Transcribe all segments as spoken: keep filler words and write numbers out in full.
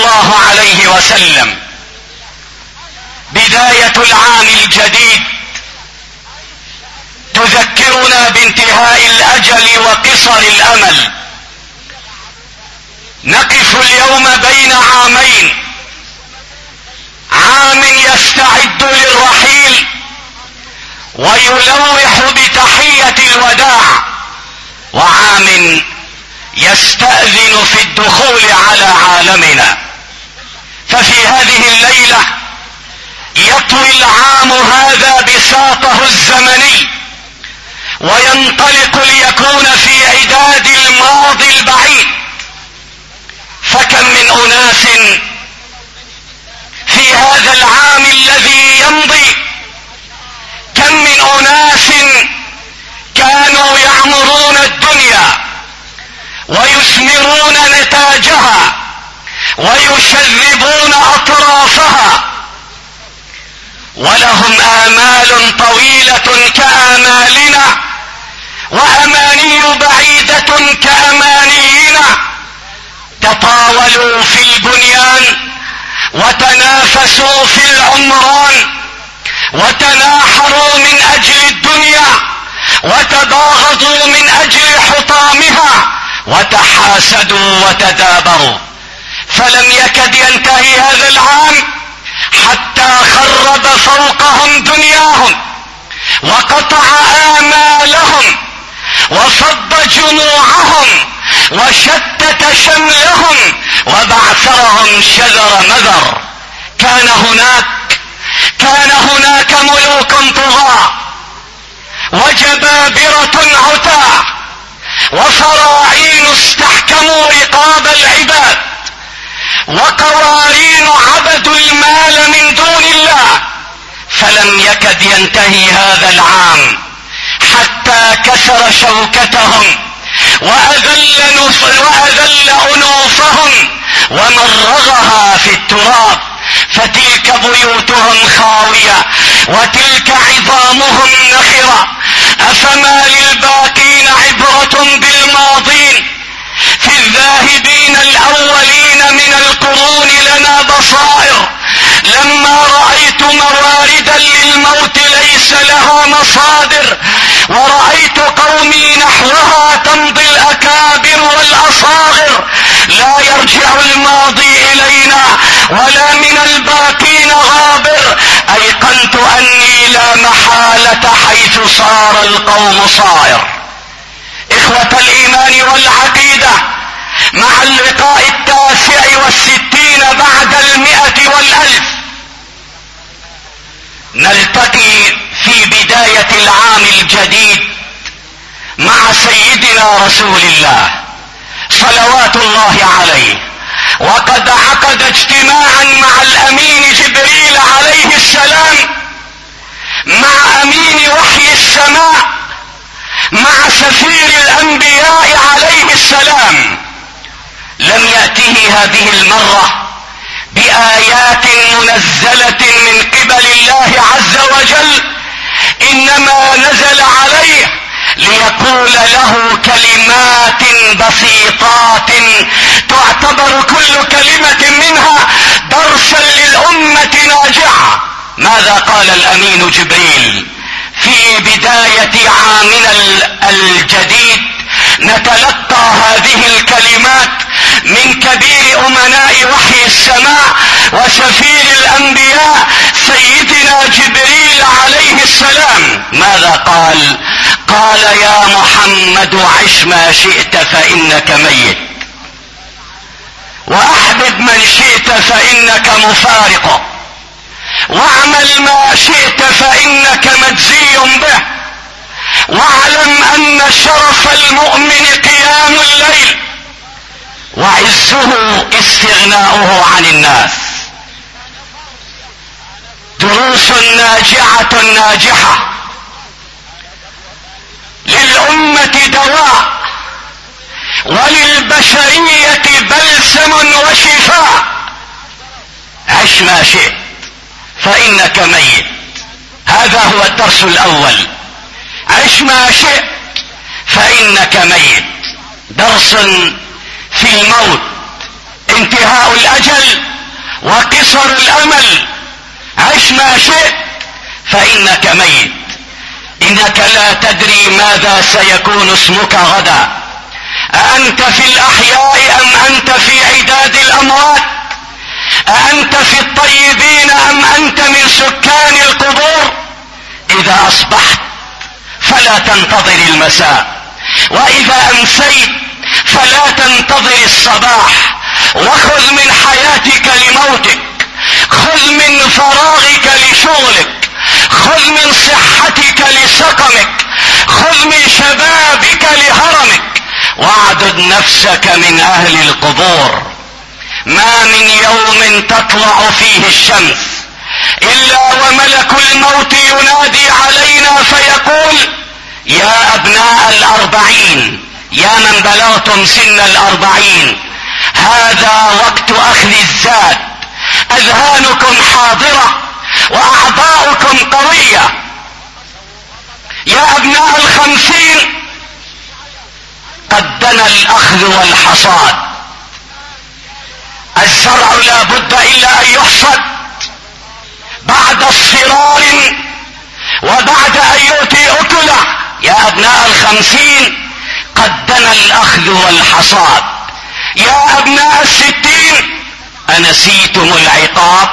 الله عليه وسلم. بداية العام الجديد تذكرنا بانتهاء الأجل وقصر الأمل. نقف اليوم بين عامين: عام يستعد للرحيل ويلوح بتحية الوداع، وعام يستأذن في الدخول على عالمنا. ففي هذه الليلة يطوي العام هذا بساطه الزمني وينطلق ليكون في عداد الماضي البعيد. فكم من أناس في هذا العام الذي يمضي، كم من أناس كانوا يعمرون الدنيا ويثمرون نتاجها ويشذبون أطرافها، ولهم آمال طويلة كآمالنا وأماني بعيدة كأمانينا. تطاولوا في البنيان وتنافسوا في العمران وتناحروا من أجل الدنيا وتباغضوا من أجل حطامها وتحاسدوا وتدابروا، فلم يكد ينتهي هذا العام حتى خرب فوقهم دنياهم وقطع آمالهم وفض جموعهم وشتت شملهم وبعثرهم شذر مذر. كان هناك كان هناك ملوك طغاة وجبابرة عتاة وفراعين استحكموا رقاب العباد وقوارين عبدوا المال من دون الله، فلم يكد ينتهي هذا العام حتى كسر شوكتهم وأذل, وأذل أنوفهم ومرغها في التراب. فتلك بيوتهم خاوية وتلك عظامهم نخرة. أفما للباقين عبرة بالماضين؟ في الذاهبين الأولين من القرون لنا بصائر. لما رأيت مواردا للموت ليس لها مصادر، ورأيت قومي نحوها تمضي الأكابر والأصاغر. لا يرجع الماضي إلينا ولا من الباقين غابر. أيقنت أني لا محالة حيث صار القوم صائر. إخوة الإيمان والعقيدة، مع اللقاء التاسع والستين بعد المئة والألف نلتقي في بداية العام الجديد مع سيدنا رسول الله صلوات الله عليه، وقد عقد اجتماعا مع الأمين جبريل عليه السلام، مع أمين وحي السماء، مع سفير الأنبياء عليه السلام. لم يأته هذه المرة بآيات منزلة من قبل الله عز وجل، إنما نزل عليه ليقول له كلمات بسيطات تعتبر كل كلمة منها درسا للأمة ناجعة. ماذا قال الأمين جبريل في بداية عامنا الجديد؟ نتلقى هذه الكلمات من كبير أمناء وحي السماء وسفير الأنبياء سيدنا جبريل عليه السلام. ماذا قال؟ قال: يا محمد عش ما شئت فإنك ميت، وأحبب من شئت فإنك مفارقه، واعمل ما شئت فإنك مجزي به، واعلم أن شرف المؤمن قيام الليل وعزه استغناؤه عن الناس. دروس ناجعة ناجحة للأمة دواء وللبشرية بلسم وشفاء. عش ما شئت فإنك ميت، هذا هو الدرس الأول. عش ما شئت فإنك ميت، درس في الموت. انتهاء الاجل وقصر الامل. عش ما شئت فانك ميت. انك لا تدري ماذا سيكون اسمك غدا. أأنت في الأحياء أم أنت في عداد الأموات؟ أأنت في الطيبين أم أنت من سكان القبور؟ إذا أصبحت فلا تنتظر المساء، وإذا أمسيت فلا تنتظر الصباح. وخذ من حياتك لموتك، خذ من فراغك لشغلك، خذ من صحتك لسقمك، خذ من شبابك لهرمك، واعدد نفسك من اهل القبور. ما من يوم تطلع فيه الشمس الا وملك الموت ينادي علينا فيقول: يا ابناء الاربعين، يا من بلغتم سن الاربعين، هذا وقت اخذ الزاد. اذهانكم حاضرة واعضاؤكم قوية. يا ابناء الخمسين، قد دنا الاخذ والحصاد. الزرع لا بد الا ان يحصد بعد اصفرار وبعد ان يؤتي اكله. يا ابناء الخمسين، قد دنا الاخذ والحصاد. يا ابناء الستين، انسيتم العقاب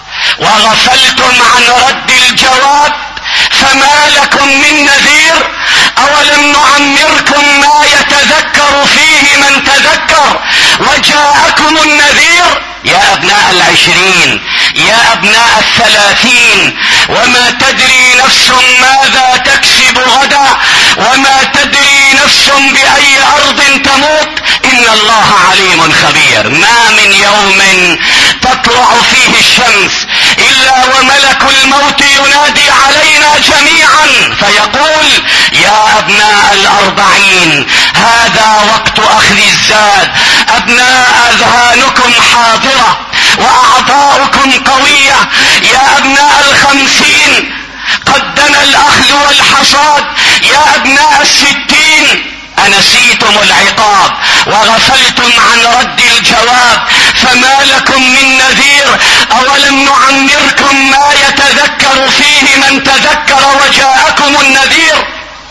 وغفلتم عن رد الجواب، فما لكم من نذير؟ اولم نعمركم ما يتذكر فيه من تذكر وجاءكم النذير؟ يا ابناء العشرين، يا ابناء الثلاثين، وما تدري نفس ماذا تكسب غدا، وما تدري نفس باي ارض تموت، ان الله عليم خبير. ما من يوم تطلع فيه الشمس الا وملك الموت ينادي علينا جميعا فيقول: يا ابناء الاربعين، هذا وقت اخذ الزاد. ابناء اذهانكم حاضرة واعضاؤكم قوية. يا ابناء الخمسين، قد دنا الاخذ والحصاد. يا ابناء الستين، انسيتم العقاب وغفلتم عن رد الجواب، فما لكم من نذير؟ اولم نعمركم ما يتذكر فيه من تذكر وجاءكم النذير؟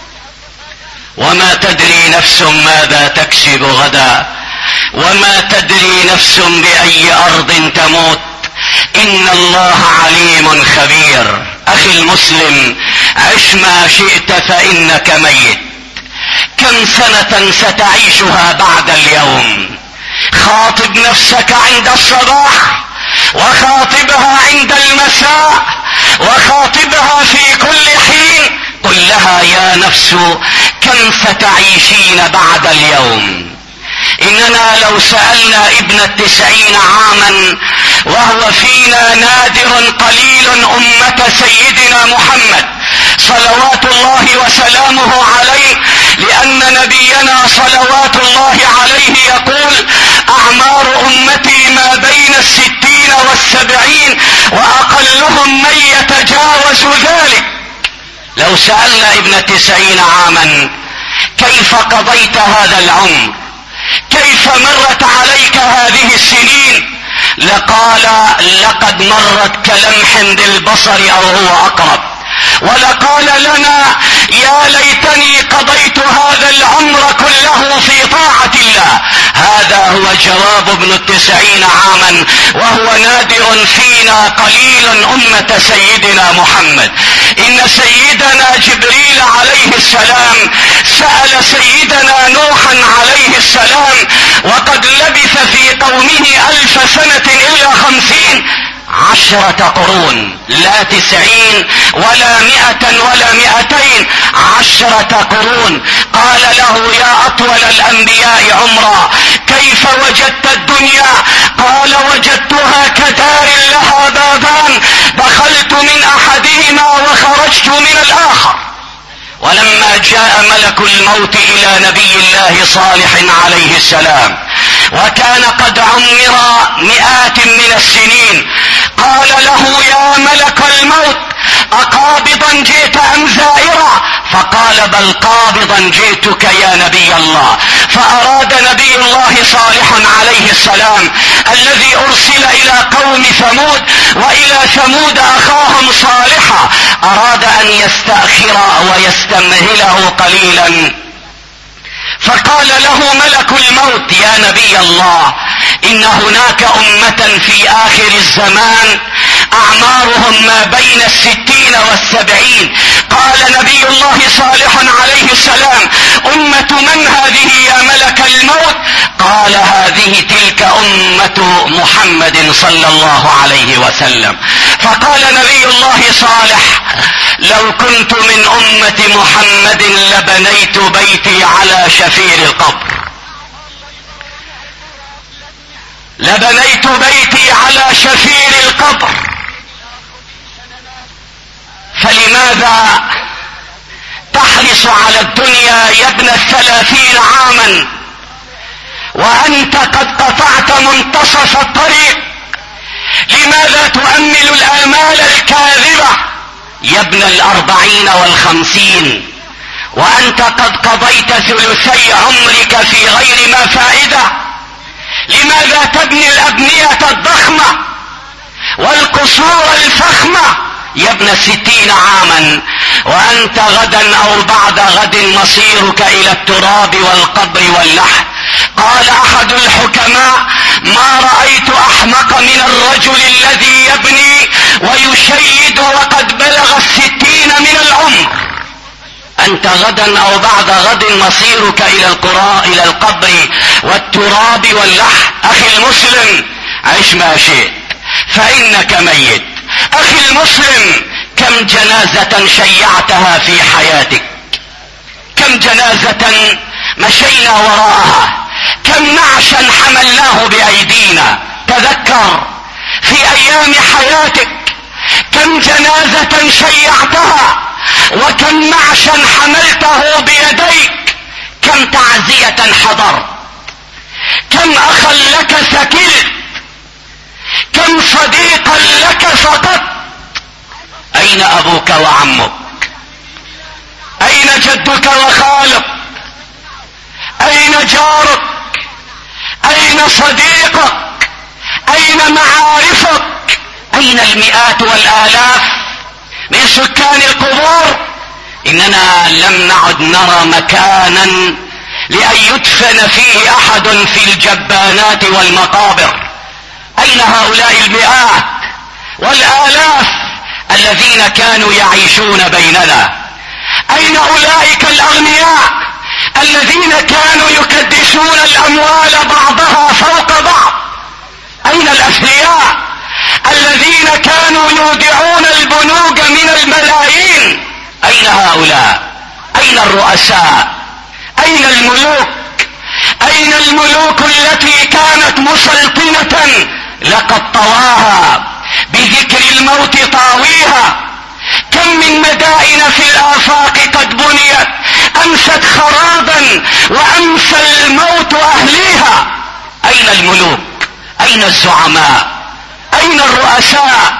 وما تدري نفس ماذا تكسب غدا، وما تدري نفس باي ارض تموت، ان الله عليم خبير. اخي المسلم، عش ما شئت فانك ميت. كم سنة ستعيشها بعد اليوم؟ خاطب نفسك عند الصباح، وخاطبها عند المساء، وخاطبها في كل حين. قل لها: يا نفس، كم ستعيشين بعد اليوم؟ اننا لو سألنا ابن التسعين عاما وهو فينا نادر قليل امة سيدنا محمد صلوات الله وسلامه عليه، لان نبينا صلوات الله عليه يقول: اعمار امتي ما بين الستين والسبعين، واقلهم من يتجاوز ذلك. لو سألنا ابن تسعين عاما: كيف قضيت هذا العمر؟ كيف مرت عليك هذه السنين؟ لقال: لقد مرت كلمح بالبصر او هو اقرب. ولقال لنا: يا ليتني قضيت هذا العمر كله في طاعة الله. هذا هو جواب ابن التسعين عاما، وهو نادر فينا قليل أمة سيدنا محمد. إن سيدنا جبريل عليه السلام سأل سيدنا نوحا عليه السلام، وقد لبث في قومه ألف سنة إلا خمسين، عشرة قرون، لا تسعين ولا مئة ولا مئتين، عشرة قرون. قال له: يا أطول الأنبياء عمرا، كيف وجدت الدنيا؟ قال: وجدتها كدار لها بابان، دخلت من أحدهما وخرجت من الآخر. ولما جاء ملك الموت إلى نبي الله صالح عليه السلام، وكان قد عمر مئات من السنين، قال له: يا ملك الموت، اقابضا جئت ام زائرا؟ فقال بل قابضا جئتك يا نبي الله. فاراد نبي الله صالح عليه السلام الذي ارسل الى قوم ثمود والى ثمود اخاهم صالحا، اراد ان يستأخر ويستمهله قليلا، فقال له ملك الموت يا نبي الله ان هناك امة في اخر الزمان اعمارهم ما بين الستين والسبعين. قال نبي الله صالح عليه السلام امة من هذه يا ملك الموت؟ قال هذه تلك امة محمد صلى الله عليه وسلم. فقال نبي الله صالح لو كنت من امة محمد لبنيت بيتي على شفير القبر، لبنيت بيتي على شفير القبر. فلماذا تحرص على الدنيا يا ابن الثلاثين عاما وانت قد قطعت منتصف الطريق؟ لماذا تؤمل الامال الكاذبة يا ابن الاربعين والخمسين وانت قد قضيت ثلثي عمرك في غير ما فائدة؟ لماذا تبني الابنية الضخمة والقصور الفخمة يا ابن الستين عاما وانت غدا او بعد غد مصيرك الى التراب والقبر واللحد؟ قال احد الحكماء ما رأيت احمق من الرجل الذي يبني ويشيد وقد بلغ الستين من العمر. انت غدا او بعد غد مصيرك الى القراء الى القبر والتراب واللحد. اخي المسلم عش ما شئت فانك ميت. اخي المسلم كم جنازة شيعتها في حياتك، كم جنازة مشينا وراءها، كم نعشا حملناه بايدينا. تذكر في ايام حياتك كم جنازة شيعتها وكم نعشا حملته بيديك، كم تعزية حضرت، كم اخا لك سكلت، كم صديقا لك فقدت. اين ابوك وعمك؟ اين جدك وخالك؟ اين جارك؟ اين صديقك؟ اين معارفك؟ اين المئات والالاف من سكان القبور؟ اننا لم نعد نرى مكانا لان يدفن فيه احد في الجبانات والمقابر. اين هؤلاء المئات والالاف الذين كانوا يعيشون بيننا؟ اين اولئك الاغنياء الذين كانوا يكدسون الاموال بعضها فوق بعض؟ اين الاثرياء الذين كانوا يودعون البنوك من الملايين؟ اين هؤلاء؟ اين الرؤساء؟ اين الملوك؟ اين الملوك التي كانت مسلطنة لقد طواها بذكر الموت طاويها؟ كم من مدائن في الآفاق قد بنيت أمست خرابا وأمسى الموت أهليها. أين الملوك؟ أين الزعماء؟ أين الرؤساء؟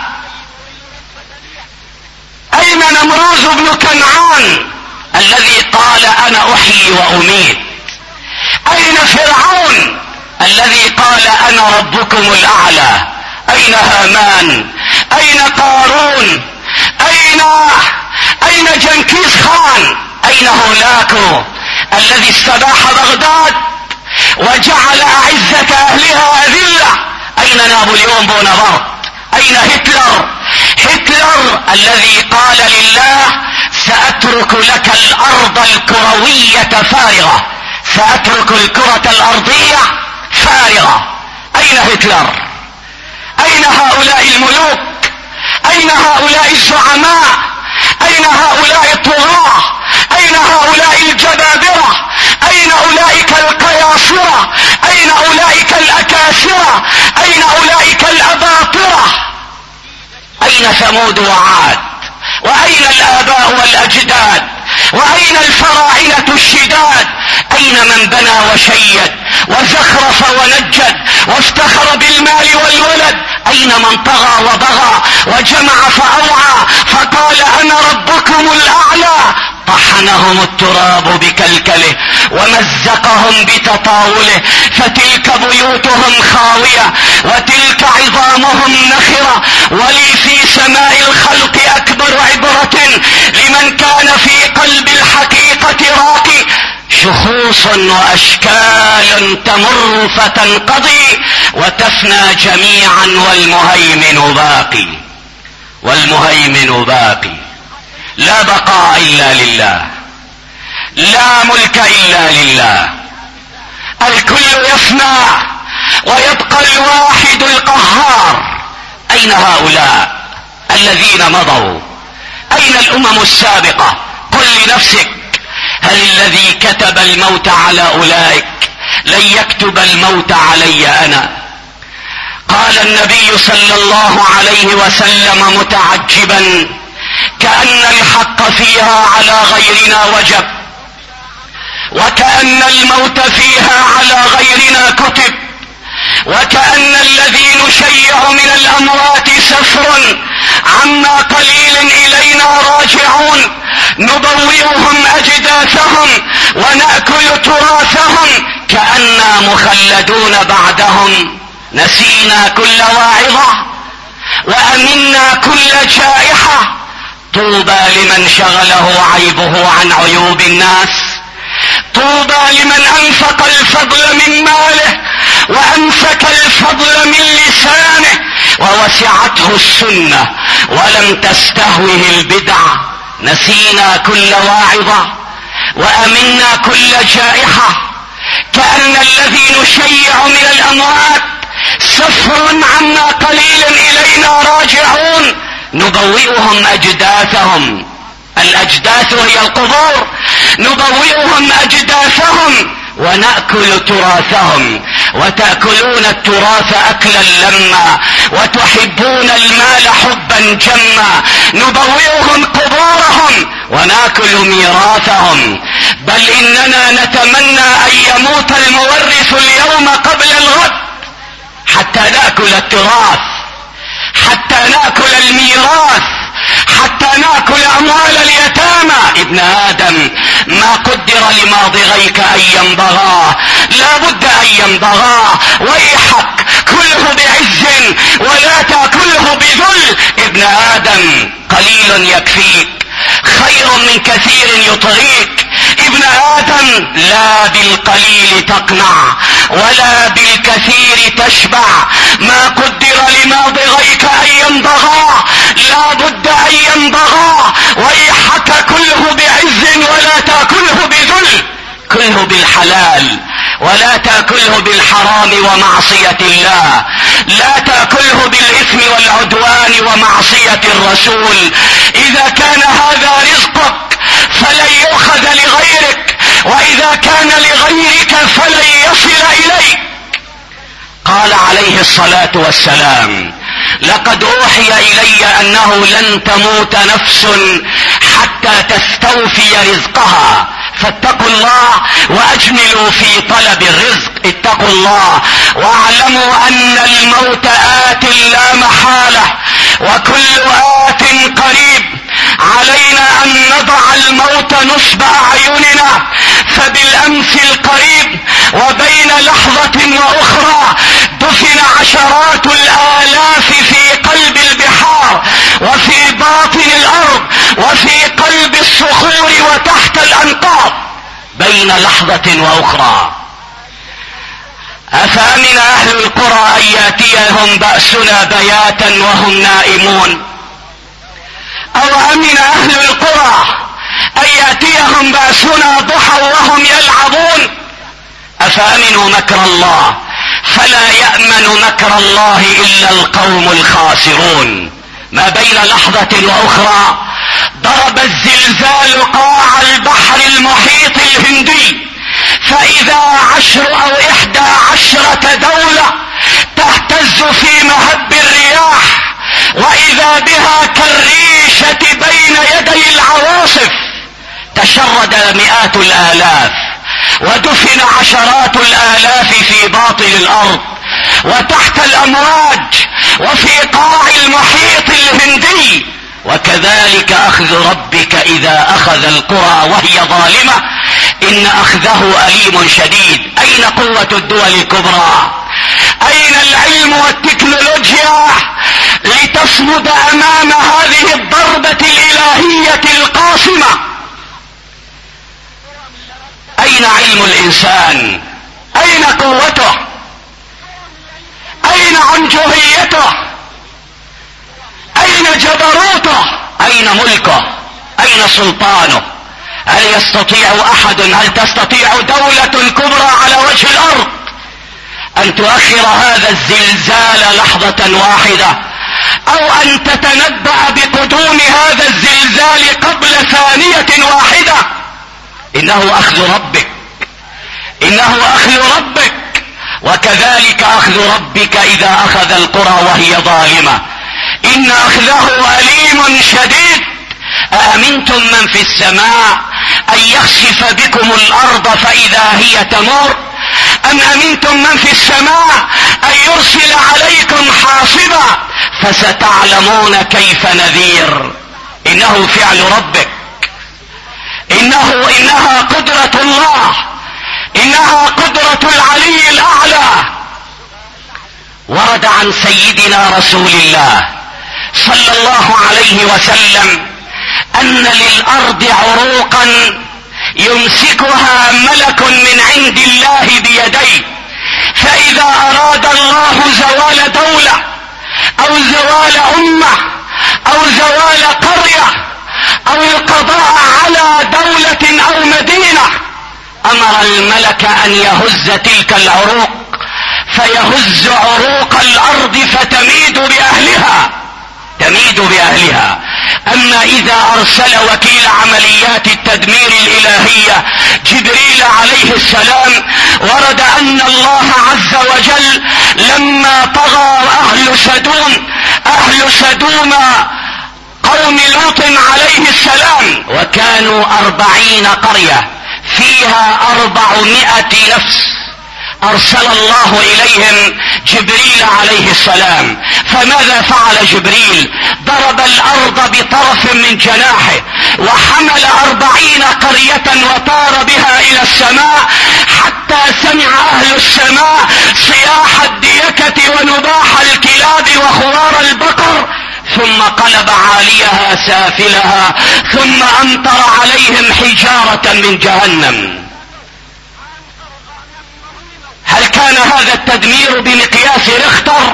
أين نمروز بن كنعان الذي قال أنا أحيي وأميت؟ أين فرعون الذي قال أنا ربكم الأعلى؟ أين هامان؟ أين قارون؟ أين أين جنكيز خان؟ أين هولاكو الذي استباح بغداد وجعل أعزة أهلها أذلة؟ أين نابليون بونابرت؟ أين هتلر؟ هتلر الذي قال لله سأترك لك الأرض الكروية فارغة، سأترك الكرة الأرضية فارغة. أين هتلر؟ أين هؤلاء الملوك؟ أين هؤلاء الزعماء؟ أين هؤلاء الطغاة؟ أين هؤلاء الجبابرة؟ أين أولئك القياصرة؟ أين أولئك الأكاسرة؟ أين أولئك الأباطرة؟ أين ثمود وعاد؟ وأين الآباء والأجداد؟ وأين الفراعنة الشداد؟ أين من بنى وشيد وزخرف ونجد وافتخر بالمال والولد؟ اين من طغى وبغى وجمع فاوعى فقال انا ربكم الاعلى؟ طحنهم التراب بكلكله ومزقهم بتطاوله، فتلك بيوتهم خاوية وتلك عظامهم نخرة. ولي في سماء الخلق اكبر عبرة لمن كان في قلب الحقيقة راقي. شخوص واشكال تمر فتنقضي وتفنى جميعا والمهيمن باقي، والمهيمن باقي. لا بقاء الا لله، لا ملك الا لله. الكل يفنى ويبقى الواحد القهار. اين هؤلاء الذين مضوا؟ اين الامم السابقة؟ قل لنفسك، هل الذي كتب الموت على اولئك لن يكتب الموت علي انا؟ قال النبي صلى الله عليه وسلم متعجبا كأن الحق فيها على غيرنا وجب، وكأن الموت فيها على غيرنا كتب، وكأن الذي نشيع من الأموات سفر عما قليل إلينا راجعون. نبوئهم أجداثهم ونأكل تراثهم كأننا مخلدون بعدهم. نسينا كل واعظة وأمنا كل جائحة. طوبى لمن شغله عيبه عن عيوب الناس، طوبى لمن انفق الفضل من ماله وامسك الفضل من لسانه ووسعته السنة ولم تستهوه البدع. نسينا كل واعظة وامنا كل جائحة. كأن الذي نشيع من الاموات سفر عما قليل الينا راجعون. نبوئهم اجداثهم، الاجداث هي القبور، نبوئهم اجداثهم ونأكل تراثهم. وتأكلون التراث اكلا لما وتحبون المال حبا جما. نبوئهم قبورهم ونأكل ميراثهم. بل اننا نتمنى ان يموت المورث اليوم قبل الغد حتى نأكل التراث، حتى نأكل الميراث، حتى نأكل أموال اليتامى. ابن آدم ما قدر لماضغيك أن ينبغاه، لا بد أن ينبغاه. ويحك كله بعز ولا تأكله بذل. ابن آدم قليل يكفيك خير من كثير يطغيك. ابن آدم لا بالقليل تقنع ولا بالكثير تشبع. ما قدر لماضغيك أن ينبغى لا بد أن ينبغى. ويحك كله بعز ولا تأكله بذل. كله بالحلال ولا تأكله بالحرام ومعصية الله. لا تأكله بالإثم والعدوان ومعصية الرسول. إذا كان هذا رزقك فلن يؤخذ لغيرك، وإذا كان لغيرك فلن يصل إليك. قال عليه الصلاة والسلام: لقد أوحي إلي أنه لن تموت نفس حتى تستوفي رزقها، فاتقوا الله واجملوا في طلب الرزق. اتقوا الله واعلموا ان الموت آت لا محالة، وكل آت قريب. علينا ان نضع الموت نصب اعيننا، فبالامس القريب وبين لحظة واخرى دفن عشرات الالاف في قلب البحار وفي باطن الارض وفي قلب الصخور وتحت الانقاض بين لحظة واخرى. افامن اهل القرى ان ياتيهم بأسنا بياتا وهم نائمون، او امن اهل القرى ان ياتيهم بأسنا ضحى وهم يلعبون. افامنوا مكر الله فلا يأمن مكر الله الا القوم الخاسرون. ما بين لحظة واخرى ضرب الزلزال قاع البحر المحيط الهندي، فاذا عشر او احدى عشرة دولة تهتز في مهب الرياح، واذا بها كالريشة بين يدي العواصف. تشرد مئات الالاف ودفن عشرات الالاف في باطن الارض وتحت الامواج وفي قاع المحيط الهندي. وكذلك اخذ ربك اذا اخذ القرى وهي ظالمة ان اخذه اليم شديد. اين قوة الدول الكبرى؟ اين العلم والتكنولوجيا لتصمد امام هذه الضربة الالهية القاصمة؟ اين علم الانسان؟ اين قوته؟ اين عنجهيته؟ اين جبروته؟ اين ملكه؟ اين سلطانه؟ هل يستطيع احد، هل تستطيع دولة كبرى على وجه الارض ان تؤخر هذا الزلزال لحظة واحدة، او ان تتنبأ بقدوم هذا الزلزال قبل ثانية واحدة؟ انه اخذ ربك، انه اخذ ربك. وكذلك اخذ ربك اذا اخذ القرى وهي ظالمة ان اخذه اليم شديد. أأمنتم من في السماء ان يخسف بكم الارض فاذا هي تمور، ام امنتم من في السماء ان يرسل عليكم حاصبا فستعلمون كيف نذير. انه فعل ربك، انه انها قدرة الله، انها قدرة العلي الاعلى. ورد عن سيدنا رسول الله صلى الله عليه وسلم ان للارض عروقا يمسكها ملك من عند الله بيديه، فاذا اراد الله زوال دولة او زوال امة او زوال قرية او القضاء على دولة او مدينة امر الملك ان يهز تلك العروق فيهز عروق الارض فتميد باهلها، تميد باهلها. اما اذا ارسل وكيل عمليات التدمير الالهية جبريل عليه السلام، ورد ان الله عز وجل لما طغى اهل سدوم، اهل سدوم قوم لوط عليه السلام، وكانوا اربعين قرية فيها اربعمائة نفس، ارسل الله اليهم جبريل عليه السلام. فماذا فعل جبريل؟ ضرب الارض بطرف من جناحه وحمل اربعين قرية وطار بها الى السماء حتى سمع اهل السماء صياح الديكة ونباح الكلاب وخرار البقر، ثم قلب عاليها سافلها ثم امطر عليهم حجارة من جهنم. هل كان هذا التدمير بمقياس ريختر؟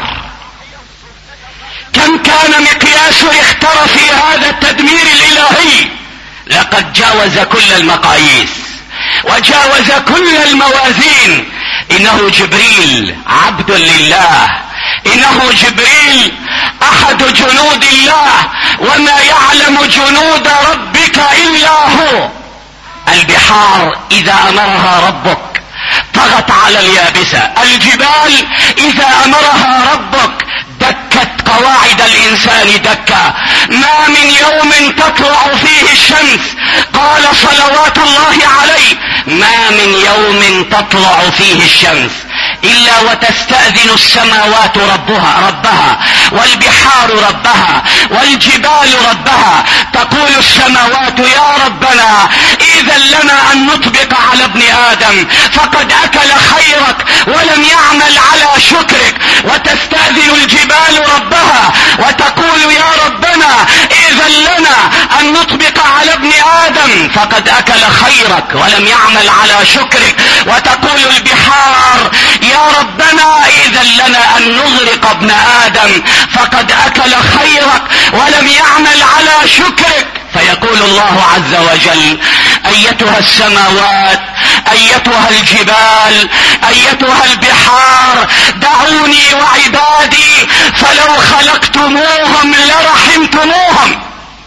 كم كان مقياس ريختر في هذا التدمير الالهي؟ لقد جاوز كل المقاييس وجاوز كل الموازين. انه جبريل عبد لله، انه جبريل احد جنود الله، وما يعلم جنود ربك الا هو. البحار اذا امرها ربك طغت على اليابسة، الجبال اذا امرها ربك دكت قواعد الانسان دكا. ما من يوم تطلع فيه الشمس، قال صلوات الله عليه، ما من يوم تطلع فيه الشمس الا وتستأذن السماوات ربها ربها والبحار ربها والجبال ربها. تقول السماوات يا ربنا اذا لنا ان نطبق على ابن ادم فقد اكل خيرك ولم يعمل على شكرك. وتستأذن الجبال ربها وتقول يا ربنا اذا لنا ان نطبق على ابن ادم فقد اكل خيرك ولم يعمل على شكرك. وتقول البحار يا ربنا اذا لنا ان نغرق ابن ادم فقد اكل خيرك ولم يعمل على شكرك. فيقول الله عز وجل ايتها السماوات ايتها الجبال ايتها البحار دعوني وعبادي فلو خلقتموهم لرحمتموهم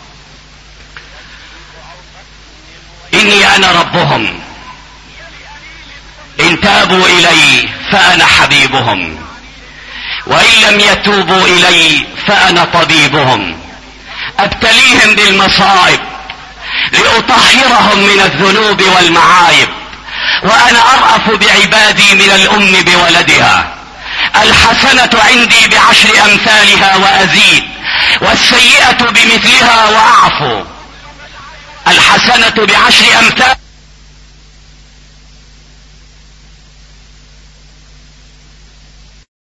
اني انا ربهم ان تابوا الي فانا حبيبهم وان لم يتوبوا الي فانا طبيبهم. ابتليهم بالمصائب لأطهرهم من الذنوب والمعايب، وانا ارأف بعبادي من الام بولدها. الحسنة عندي بعشر امثالها وازيد، والسيئة بمثلها واعفو. الحسنة بعشر امثال